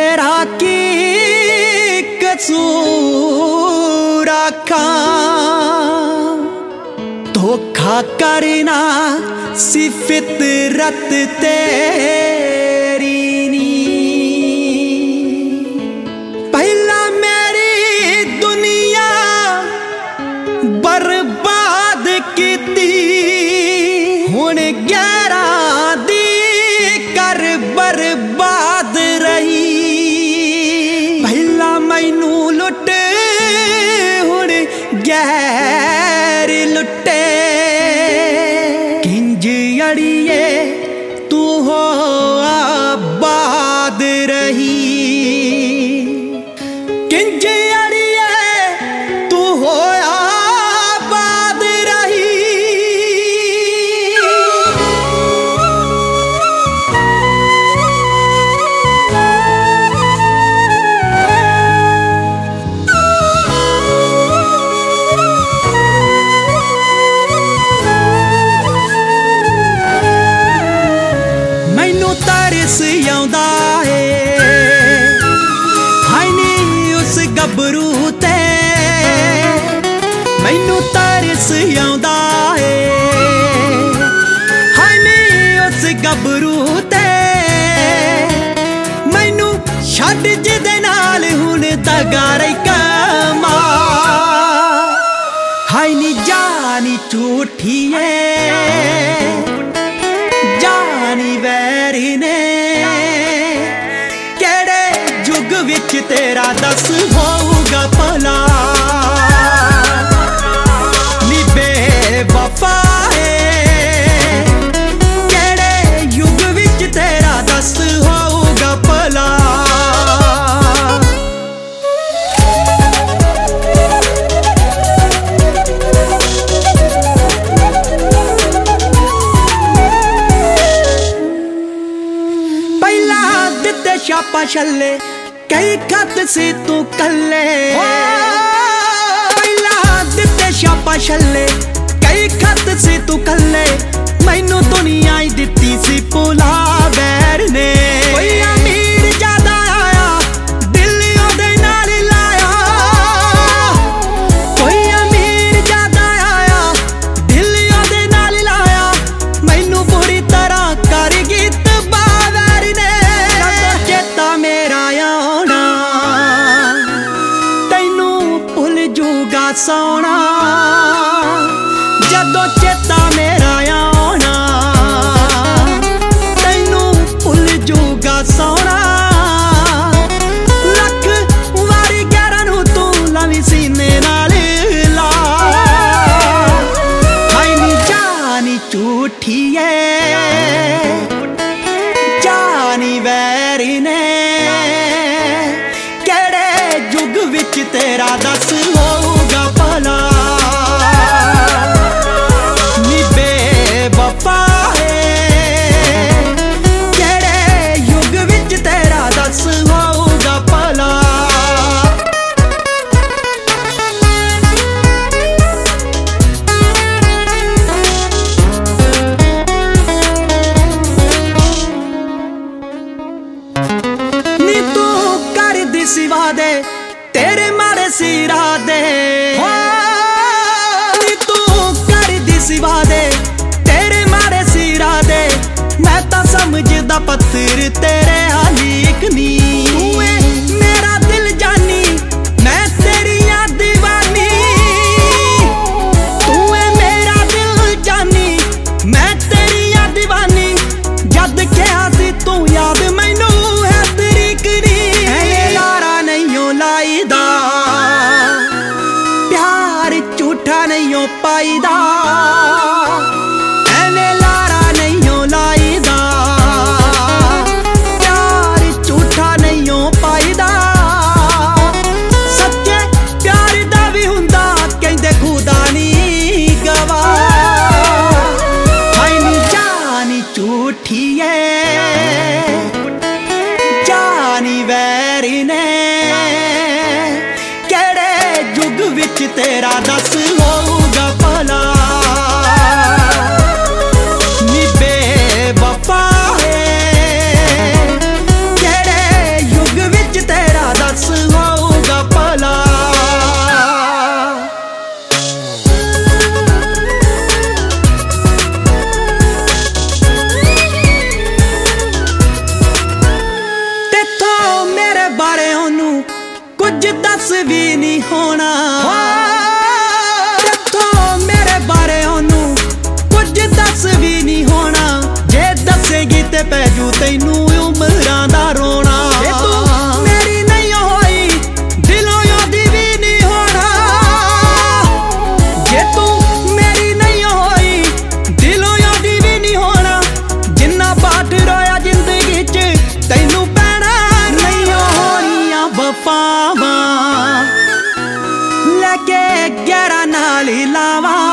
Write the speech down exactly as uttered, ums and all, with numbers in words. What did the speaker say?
तेरा की कसूर आखां, धोखा करना सी फितरत तेरी नी। पहला मेरी दुनिया बर्बाद कीती, हुण ग्यारह दी कर बर्बाद रही। पहला मैनू लुट हुण गैर लुटे, किंज अड़िए तू हो आबाद रही। किंज अड़िए तू हो आबाद रही। मैनू तरस आउंदा है हाय नी उस गबरू ते, मैनू तरस आउंदा है हाय नी उस गबरू ते। मैनू छड्ड जिहदे नाल हुण दगा रही कमा, हाय नी जानी झूठी है जानी वैरी ने। केड़े जुग विच तेरा दस होऊगा भला, नी बेवफा है। केड़े युग विच तेरा दस होऊगा भला। शापा छल्ले कई खत सी तू कल्ले, पहला दिते शापा छल्ले कई खत सी तू कल्ले। मैनू दुनिया ही दिती सी भुला बैर ने। कोई अमीर ज्यादा आया दिल ओदे नाल लाया, कोई अमीर ज्यादा आया दिल ओदे नाल लाया। मैनू बुरी तरह कर गई तबाह वैर ने। चेता मेरा आना तैनू भुल जूगा सोना, जदों चेता मेरा आना तैनू भुल जूगा सोना। लख वारी ग्यारह नू तू लवी सीने नाल ला, हाय नी जानी झूठी है जानी वैरी ने। केड़े जुग विच तेरा दस होऊगा भला, नी बेवफा है। केड़े युग विच तेरा दस होऊगा भला। नी तू कर दी सिवा दे तेरे मारे सिरा दे, नी तू कर दी सिवा दे तेरे मारे सिरा दे। मैं तां समझदा पत्थर तेरे हालीक नी। तू है मेरा दिल जानी मैं तेरिया दीवानी, तू है मेरा दिल जानी मैं तेरिया दीवानी। जद क्या सी तू याद मैनू है तरीक नी। लारा नहीं लाईदा प्यार झूठा नहीं पाईदा, एवें लारा नहीं लाईदा प्यार झूठा नहीं पाईदा। सच्चे प्यार दा भी हुंदा कहंदे खुदा नी गवा, हाय नी जानी झूठी है जानी वैरी ने। केड़े जुग विच तेरा दस होऊगा भला, नी बेवफा है। केड़े युग विच ਨਹੀਂ ਹੋਣਾ। ਤੇਥੋਂ ਮੇਰੇ ਬਾਰੇ ਉਹਨੂੰ ਕੁਝ ਦੱਸ ਵੀ ਨਹੀਂ ਹੋਣਾ, ਜੇ ਦੱਸੇਗੀ ਤੇ ਪੈ ਜੂ ਤੈਨੂੰ ਉਮਰਾਂ ਦਾ ਰੋਣਾ। ਜੇ ਤੂੰ ਮੇਰੀ ਨਹੀਂ ਹੋਈ ਦਿਲੋਂ ਉਹਦੀ ਵੀ ਨਹੀਂ ਹੋਣਾ, ਜੇ ਤੂੰ ਮੇਰੀ ਨਹੀਂ ਹੋਈ ਦਿਲੋਂ ਉਹਦੀ ਵੀ ਨਹੀਂ ਹੋਣਾ। ਜਿੰਨਾ ਬਾਟ ਰੋਇਆ ਜ਼ਿੰਦਗੀ 'ਚ ਤੈਨੂੰ ਪੈਣਾ ਨਹੀਂ ਹੋਣੀਆਂ ਵਫਾਵਾਂ, ਲੈ ਕੇ ਗਹਿਰਾ ਨਾਲ ਹੀ ਲਾਵਾਂ।